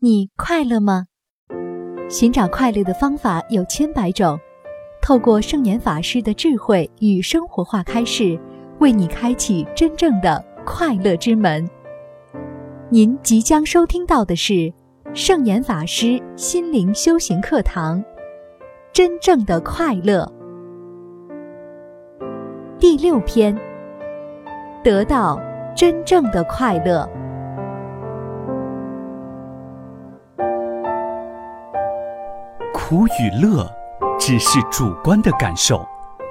你快乐吗？寻找快乐的方法有千百种，透过圣严法师的智慧与生活化开示，为你开启真正的快乐之门。您即将收听到的是圣严法师心灵修行课堂，真正的快乐第6篇，得到真正的快乐。 苦与乐只是主观的感受。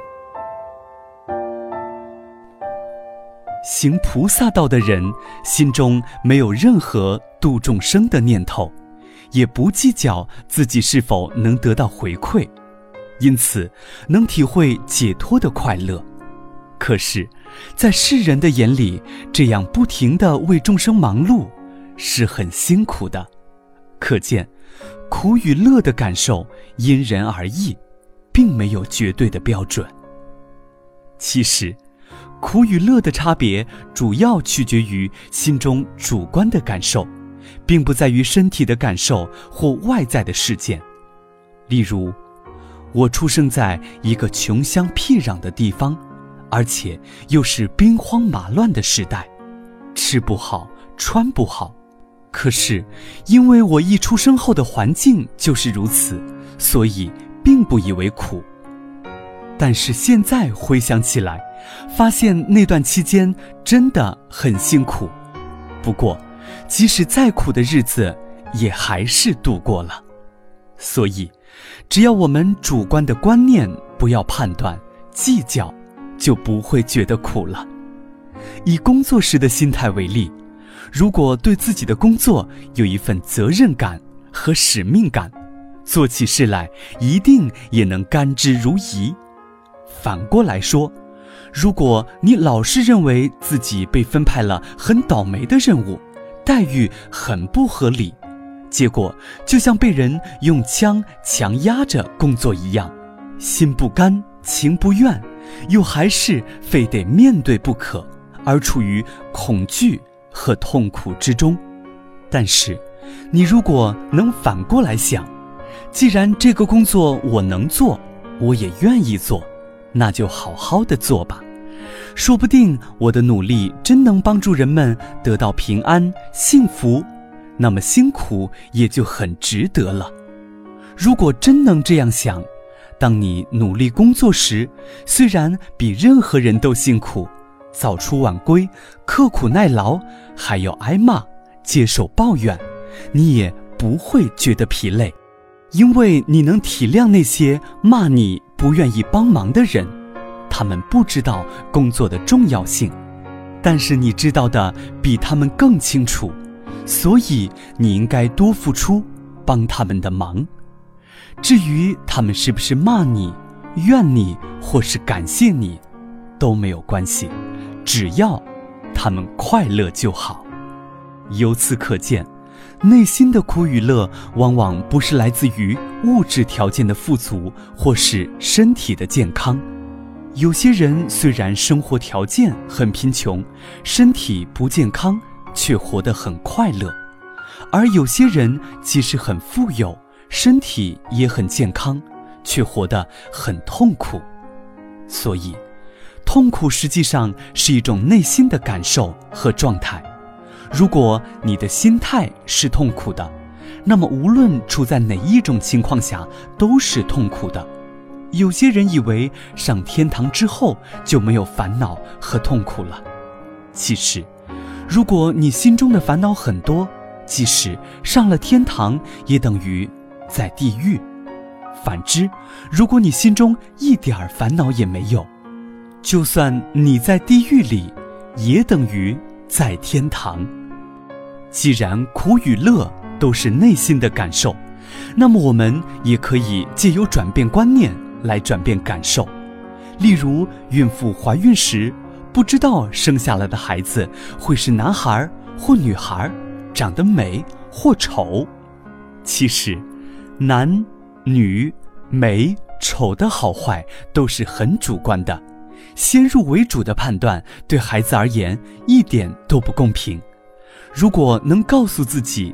行菩萨道的人心中没有任何度众生的念头，也不计较自己是否能得到回馈，因此能体会解脱的快乐。可是在世人的眼里，这样不停地为众生忙碌是很辛苦的。可见苦与乐的感受因人而异，并没有绝对的标准。其实苦与乐的差别主要取决于心中主观的感受，并不在于身体的感受或外在的事件。例如，我出生在一个穷乡僻壤的地方，而且又是兵荒马乱的时代，吃不好穿不好，可是因为我一出生后的环境就是如此，所以并不以为苦。但是现在回想起来，发现那段期间真的很辛苦。不过即使再苦的日子也还是度过了。所以只要我们主观的观念不要判断计较，就不会觉得苦了。以工作时的心态为例，如果对自己的工作有一份责任感和使命感，做起事来一定也能甘之如饴。反过来说，如果你老是认为自己被分派了很倒霉的任务，待遇很不合理，结果就像被人用枪强压着工作一样，心不甘情不愿，又还是非得面对不可，而处于恐惧和痛苦之中。但是你如果能反过来想，既然这个工作我能做，我也愿意做，那就好好的做吧，说不定我的努力真能帮助人们得到平安幸福，那么辛苦也就很值得了。如果真能这样想，当你努力工作时，虽然比任何人都辛苦，早出晚归，刻苦耐劳，还要挨骂，接受抱怨，你也不会觉得疲累，因为你能体谅那些骂你不愿意帮忙的人，他们不知道工作的重要性，但是你知道的比他们更清楚，所以你应该多付出，帮他们的忙。至于他们是不是骂你、怨你或是感谢你，都没有关系，只要他们快乐就好。由此可见，内心的苦与乐往往不是来自于物质条件的富足或是身体的健康。有些人虽然生活条件很贫穷，身体不健康，却活得很快乐，而有些人即使很富有，身体也很健康，却活得很痛苦。所以痛苦实际上是一种内心的感受和状态。如果你的心态是痛苦的，那么无论处在哪一种情况下都是痛苦的。有些人以为上天堂之后就没有烦恼和痛苦了，其实如果你心中的烦恼很多，即使上了天堂也等于在地狱。反之，如果你心中一点烦恼也没有，就算你在地狱里，也等于在天堂。既然苦与乐都是内心的感受，那么我们也可以借由转变观念来转变感受。例如，孕妇怀孕时不知道生下来的孩子会是男孩或女孩，长得美或丑。其实男女美丑的好坏都是很主观的，先入为主的判断对孩子而言一点都不公平。如果能告诉自己，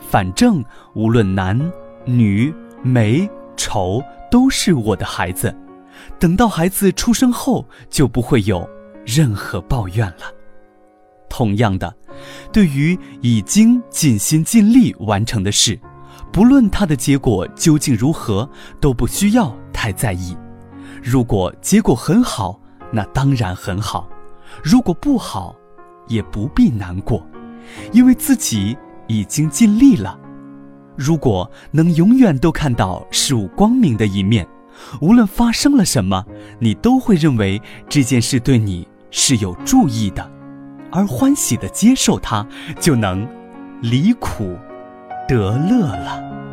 反正无论男女美丑都是我的孩子，等到孩子出生后就不会有任何抱怨了。同样的，对于已经尽心尽力完成的事，不论它的结果究竟如何，都不需要太在意。如果结果很好，那当然很好；如果不好，也不必难过，因为自己已经尽力了。如果能永远都看到事物光明的一面，无论发生了什么，你都会认为这件事对你是有助益的，而欢喜地接受它，就能离苦得乐了。